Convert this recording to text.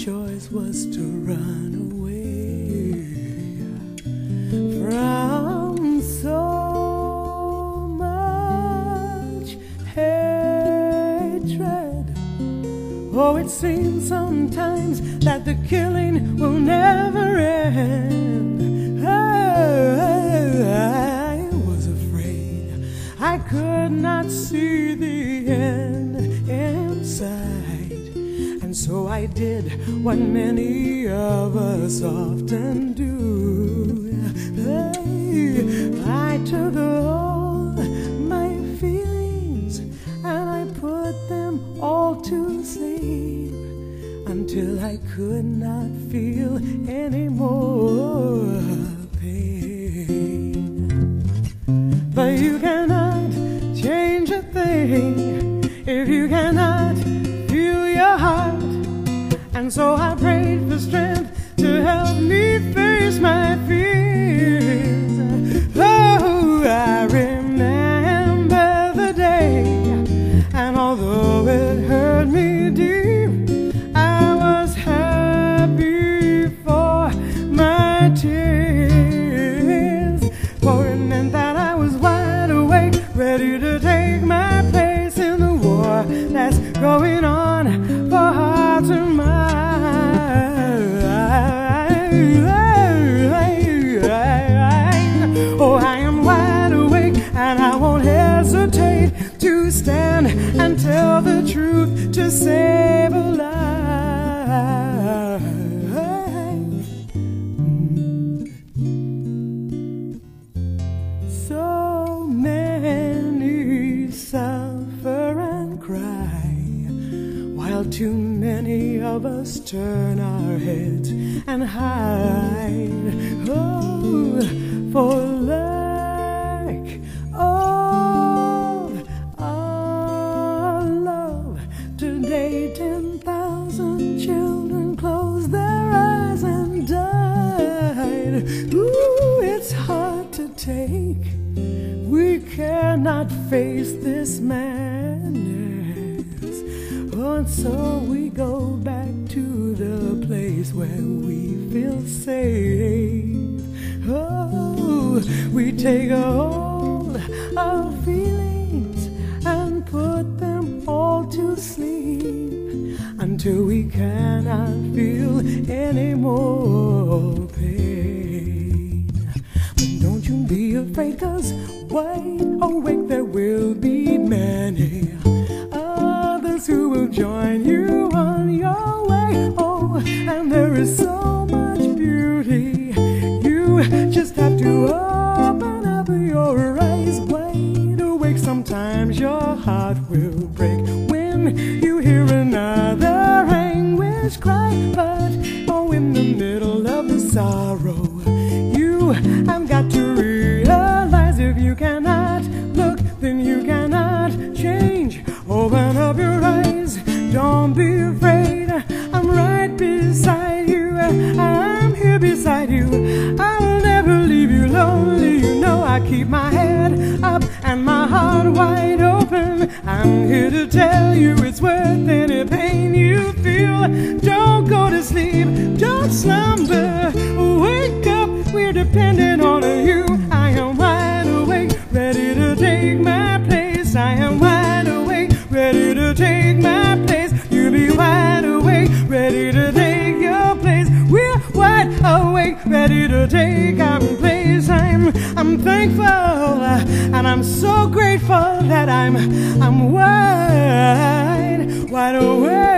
choice was to run away from so much hatred. Oh, it seems sometimes that the killing will never end. I was afraid I could not see the end in sight, and so I did what many of us often do. I took all my feelings and I put them all to sleep until I could not feel any more pain. But you cannot change a thing if you cannot feel your heart. And so I prayed for strength to help me face my fears. Oh, I remember the day, and although it hurt me deep, I was happy for my tears. For it meant that I was wide awake, ready to take my place in the war that's going on for hearts and minds. Oh, I am wide awake and I won't hesitate to stand and tell the truth to save a life. So many suffer and cry, while too many of us turn our heads and hide. Oh, for lack of our love, today 10,000 children closed their eyes and died. Ooh, it's hard to take. We cannot face this madness. And so we go back to the place where we feel safe. Oh, we take all our feelings and put them all to sleep until we cannot feel any more pain. But don't you be afraid, 'cause wide awake there will be many others who will join you on your way. Oh, and there is so much beauty. You just have to open up your eyes. Wide awake, sometimes your heart will break when you hear another anguish cry. But oh, in the middle of the sorrow, you have got to realize if you cannot look, then you cannot change. Open up your eyes, don't be afraid. I'm right beside you, I'm here beside you. I'll never leave you lonely. You know I keep my head up and my heart wide open. I'm here to tell you it's worth any pain you feel. Don't go to sleep, don't slumber. Wake up, we're dependent on you. I am wide awake, ready to take my place. I am wide awake, ready to take my place. You be wide awake, ready to take your place. We're wide awake, ready to take our place. I'm thankful and I'm so grateful that I'm wide awake.